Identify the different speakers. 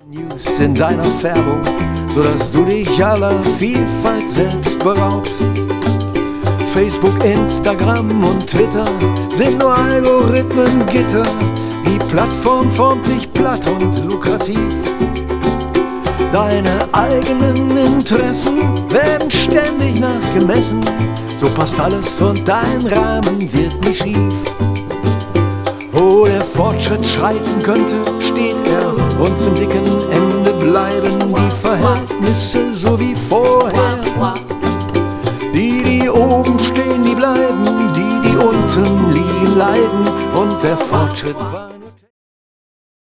Speaker 1: News in deiner Färbung, sodass du dich aller Vielfalt selbst beraubst. Facebook, Instagram und Twitter sind nur Algorithmengitter. Die Plattform formt dich platt und lukrativ. Deine eigenen Interessen werden ständig nachgemessen. So passt alles und dein Rahmen wird nie schief. Wo der Fortschritt schreiten könnte, steht er und zum dicken Ende bleiben die Verhältnisse so wie vorher. Die oben stehen, die bleiben, die unten liegen, leiden und der Fortschritt war.